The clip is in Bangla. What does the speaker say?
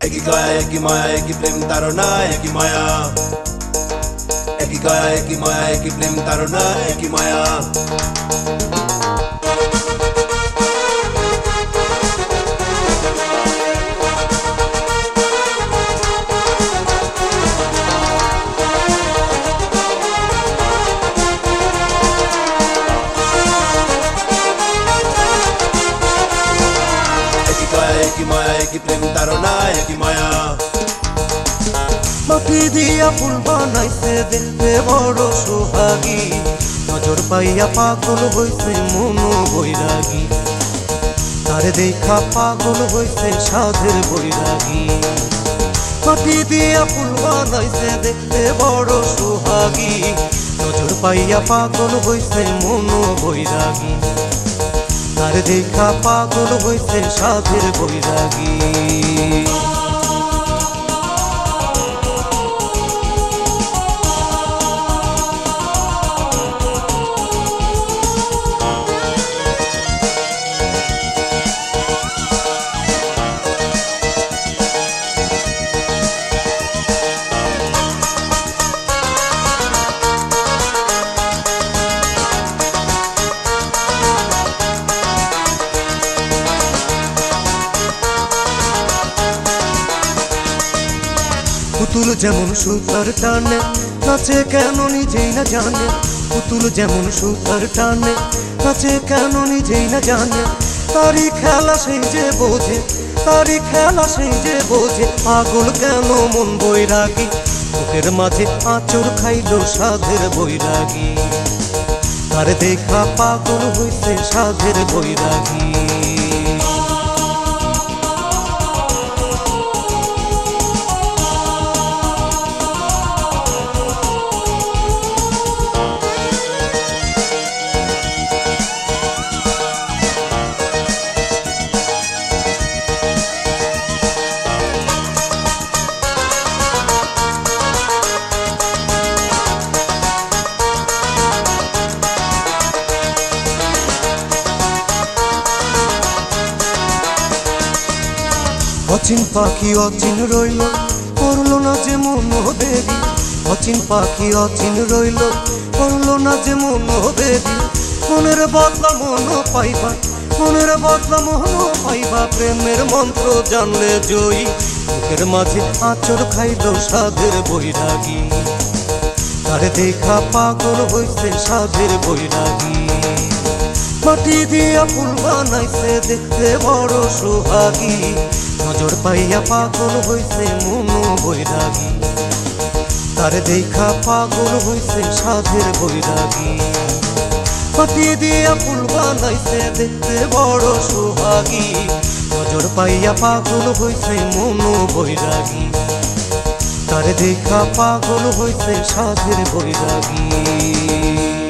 একই কায়া একই মায়া একই প্রেম তাড়না একই মায়া, একই কায়া একই মায়া একই প্রেম তাড়না একই মায়া। একই মায়া একই প্রেম তাড়না একই মায়া। মাটি দিয়া ফুল বানাইছে দেখতে বড় সোহাগী, নজর পাইয়া পাগল হইছে মন বৈরাগী, তারে দেখা পাগল হইছে সাধের বৈরাগী। মাটি দিয়া ফুল বানাইছে দেখতে বড় সোহাগী, নজর পাইয়া পাগল হইছে মন বৈরাগী, তারে দেখা পাগল হইছে সাধের বৈরাগী। পুতুল যেমন সুতার টানে নাচে কেন নিজেই না জানে, পুতুল যেমন সুতার টানে নাচে কেন নিজেই না জানে, তারি খেলা সেই যে বোঝে, তারি খেলা সেই যে বোঝে, পাগল কেন মন বৈরাগী, বুকের মাঝে আঁচড় খাইল সাধের বৈরাগী, তার দেখা পাগল হইছে সাধের বৈরাগী। অচিন পাখি অচিন রইল করল না যে মন দেরি, অচিন পাখি অচিন রইল করল না যে মন দেরি, মনের বদলা মন পাইবা, মনের বদলা মন পাইবা, প্রেমের মন্ত্র জানলে জয়ী, বুকের মাঝে আঁচড় খাইল সাধের বৈরাগী, তারে দেখা পাগল হইছে সাধের বৈরাগী। মাটি দিয়া ফুল বানাইছে দেখতে বড় সোহাগী, নজর পাইয়া পাগল হইছে মন বৈরাগী, তারে দেখা পাগল হইছে সাধের বৈরাগী। মাটি দিয়া ফুল বানাইছে দেখতে বড় সোহাগী, নজর পাইয়া পাগল হইছে মন বৈরাগী, তারে দেখা পাগল হইছে সাধের বৈরাগী।